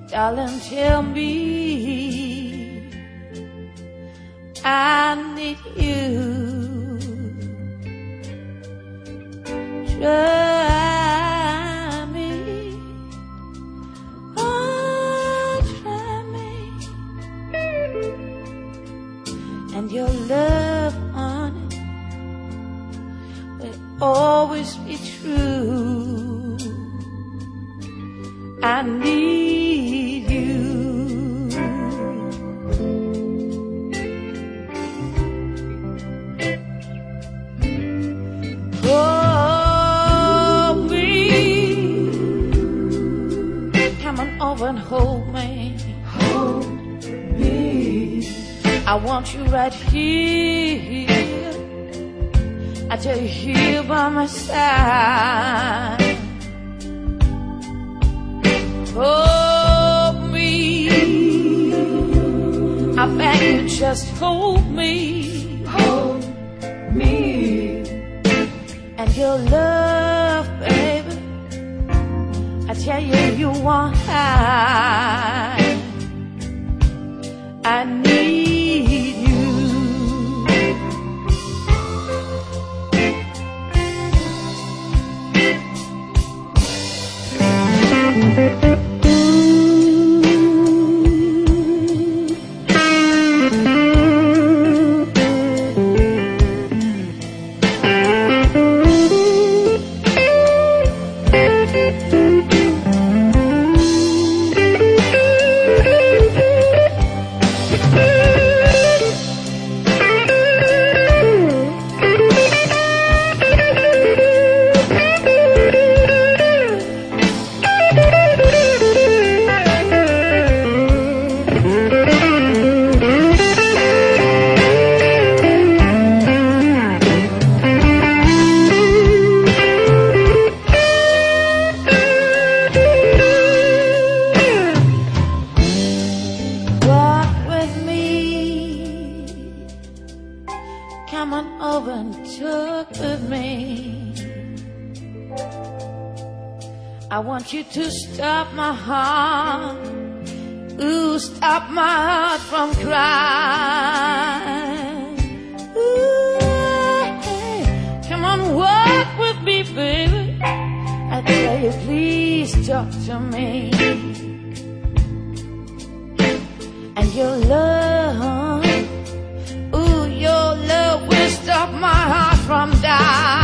Darling, tell me I need you. Try me, oh, try me, and your love on it will always be true. I need you. Hold me, come on over and hold me. Hold me, I want you right here. I tell you, here by my side. Hold me, I beg you, just hold me. Hold me, and your love, baby, I tell you, you want high. I need you. Come on over and talk with me. I want you to stop my heart. Ooh, stop my heart from crying. Ooh, hey, come on, walk with me, baby. I tell you, please talk to me. And your love, ooh, your love will stop my heart from dying.